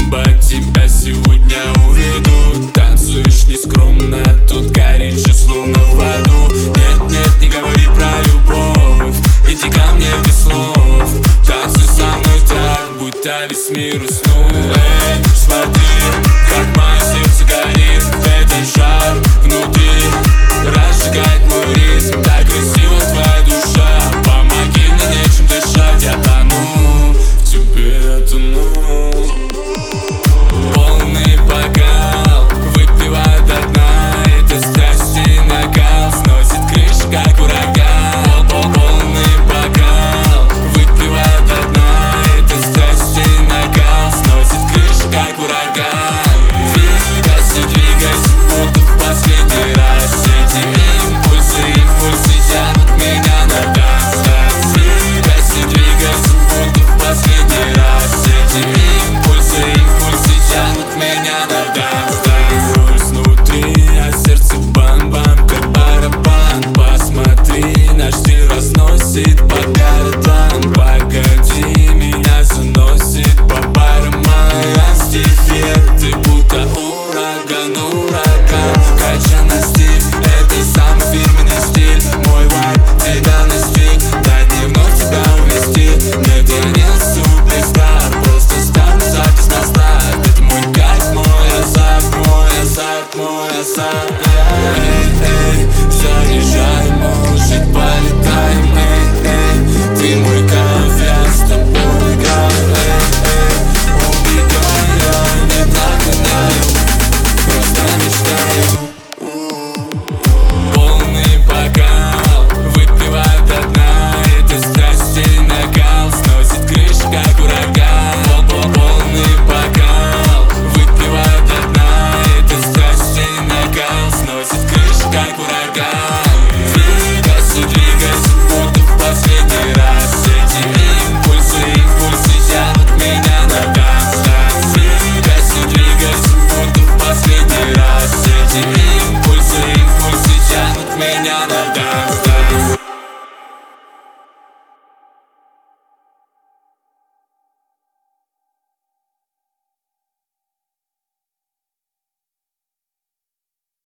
бомба, тебя сегодня уведут. Танцуешь нескромно, тут горячо, словно в аду. Нет, нет, не говори про любовь, иди ко мне без слов. Танцуй со мной так, будто весь мир уснул. Эй, смотри,